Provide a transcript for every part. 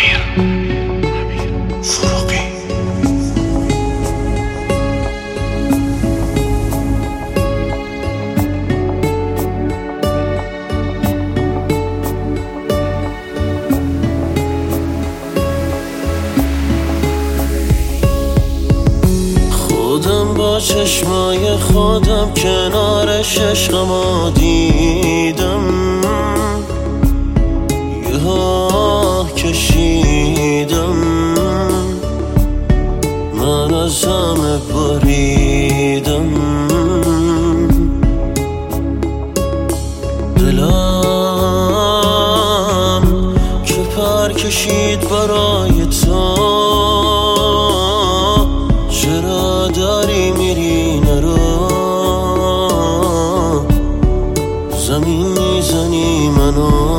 با چشمای خودم کنارش عشقمو دیدم، یه آه کشیدم، من از همه بریدم. دلم که پر کشید برای تو، چرا داری میری نرو؟ زمین میزنی منو.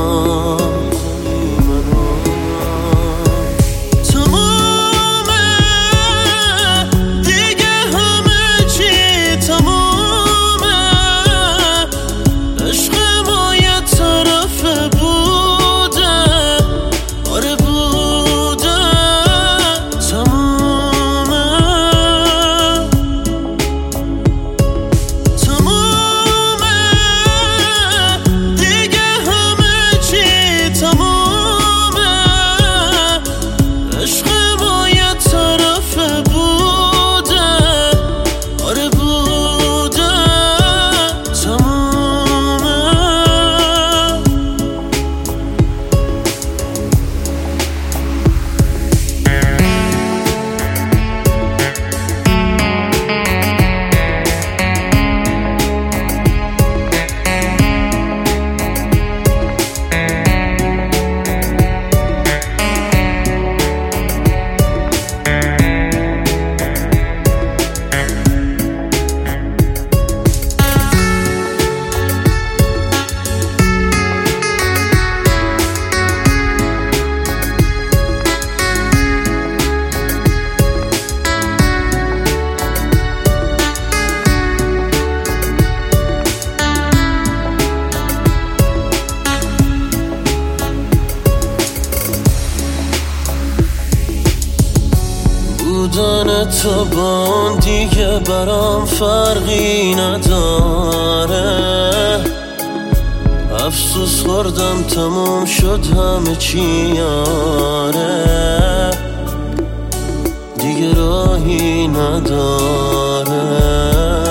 بودن تو با اون دیگه برام فرقی نداره. افسوس خوردم تموم شد همه چی یاره، دیگه راهی نداره.